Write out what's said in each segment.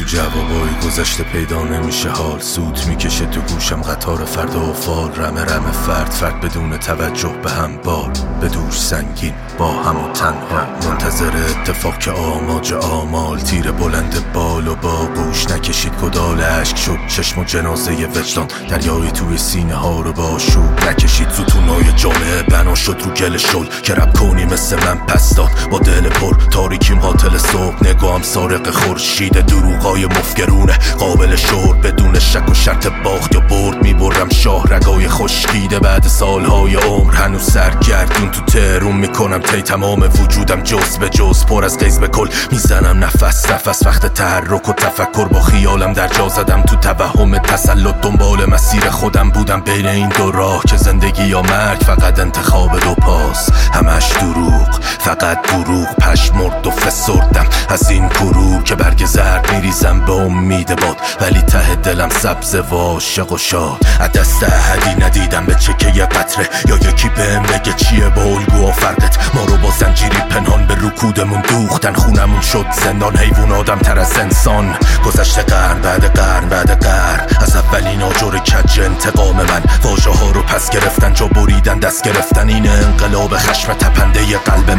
تو جوابای گذشته پیدا نمیشه حال، سوت میکشه تو گوشم قطار فردا و فال، رمه رمه فرد بدون توجه به هم بال، به دوش سنگین با هم و تنها منتظر اتفاق که آماج آمال، تیر بلند بال و با گوش نکشید گدال اشک شد چشم و جنازه وجدان، دریای توی سینه ها رو با شوب نکشید، ستونای جامعه بنا شد رو گل شل که رب کنی مثل من پس داد، با دل پر تاریکیم قاتل صبح، نگاهم سارق خورشید، دروغای مفگرونه قابل شهر، بدون شک و شرط باخت یا برد میبرم شاه رگای خشکیده، بعد سالهای عمر هنوز سرگردون تو تهرون میکنم تی تمام وجودم جز به جز، پر از قیز به کل میزنم نفس وقت تحرک و تفکر، با خیالم در جا زدم تو توهم تسلط، دنبال مسیر خودم بودم بین این دو راه که زندگی یا مرگ، فقط انتخاب دو پاس، همش دروغ فقط دروغ، پشمرد و فسردم از این گروه که برگ زرد میریزم به امید باد، ولی ته دلم سبز و عاشق و شاد، از دست احدی ندیدم به چکه یه قطره، یا یکی بهم بگه چیه با الگو و فرقت، ما رو با زنجیری پنهان به رکودمون دوختن، خونمون شد زندان، حیوان آدم تر از انسان، گذشته قرن بعد قرن بعد قرن، از اولین آجر کج انتقام من، واژه ها رو پس گرفتن جا بریدن دست گرفتن، این انقلاب خشم تپنده قلب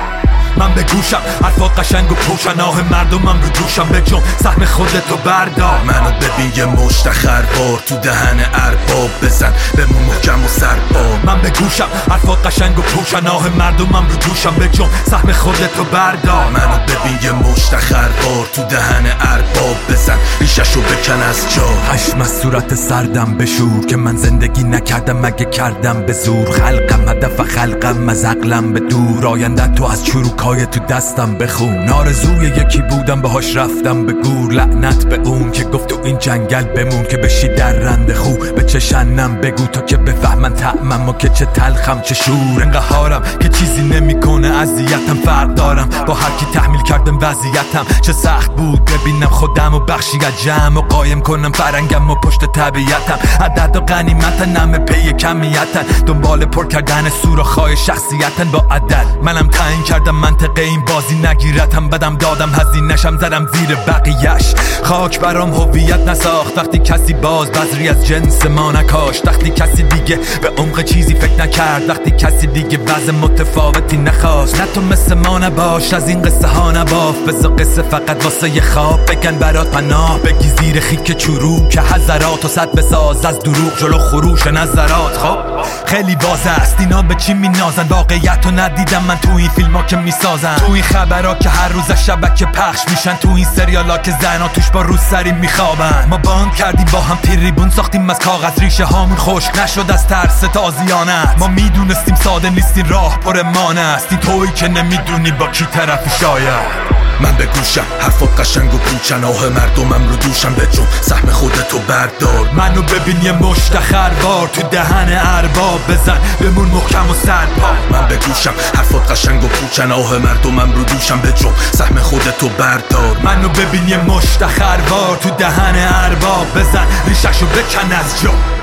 من به گوشم حرفات قشنگ و پوشن، آه مردمم رو دوشم بجم سهم خودتو بردار، منو ببین یه مشت خربار تو دهن ارباب بزن بمون محکم و سربار، من به گوشم حرفات قشنگ و پوشن، آه مردمم رو دوشم بجم سهم خودتو بردار، منو ببین یه مشت خربار تو دهن ارباب بزن ریششو بکن از جا، خشم از صورت سردم بشور که من زندگی نکردم مگه کردم به زور، خلقم هدف خلقم از عقلم به دور، آینده تو از چروکای تو دستم بخون، آرزوی یکی بودم باهاش رفتم به گور، لعنت به اون که گفت تو این جنگل بمون که بشی در رند خو، به چشنم بگو تا که بفهمن طعمم و که چه تلخم چه شور، انقهارم که چیزی نمیکنه اذیتم، فرق دارم با هر کی تحمیل کردم وضعیتم، چه سخت بود ببینم خودم و بخشی از جمع و قایم کنم فرنگم و پشت طبیعتم، عدد و غنیمتن همه پی کمیتن، دنبال پر کردن سوراخ‌های شخصیتن با عدد، منم تعیین کردم منطقه این بازی نگیرتم، بدم دادم هزینه‌شم زدم زیر بقیه‌اش، خاک برام هویت نساخت وقتی کسی باز بذری از جنس ما نکاشت، وقتی کسی دیگه به عمق چیزی فکر نکرد، وقتی کسی دیگه وضع متفاوتی نخواست، نه تو مثل ما نباش از این قصه ها نباف، بذار قصه فقط واسه یه خواب بگن برات پناه، بگی زیر خیک چروک که حضرات و صد بساز از دروغ جلو خروش نظرات، خب خیلی واضح است اینا به چی مینازن، واقعیت رو ندیدم من تو این فیلم ها که میسازن، تو این خبرها که هر روز شبکه پخش میشن، تو این سریالا که زنا توش با روسری میخوابن، ما باند کردیم با هم تریبون ساختیم از کاغذ، ریشه هامون خشک نشد از ترس تازیانت، ما میدونستیم ساده نیستین راه پر مانه است، این تویی که نمیدونی با کی طرفی شاید، من به گوشم حرفات قشنگ و پوچن، آه مردمم رو دوشم بجم سهم خودتو بردار، منو ببین یه مشت خروار تو دهن ارباب بزن بمون محکم و سرپا، من به گوشم حرفات قشنگ و پوچن، آه مردمم رو دوشم بجم سهم خودتو بردار، منو ببین یه مشت خروار تو دهن ارباب بزن ریششو بکن از جا.